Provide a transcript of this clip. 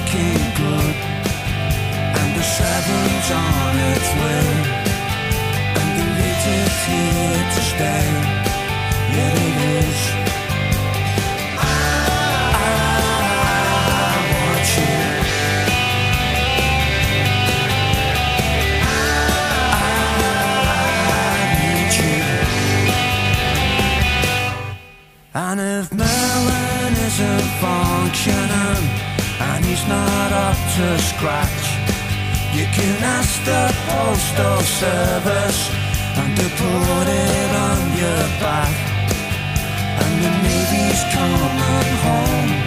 looking good, and the seven's on its way, and the latest here to stay. Yeah, it is. I want you. And if Merlin isn't functioning and he's not up to scratch, you can ask the postal service and to put it on your back. And the Navy's coming home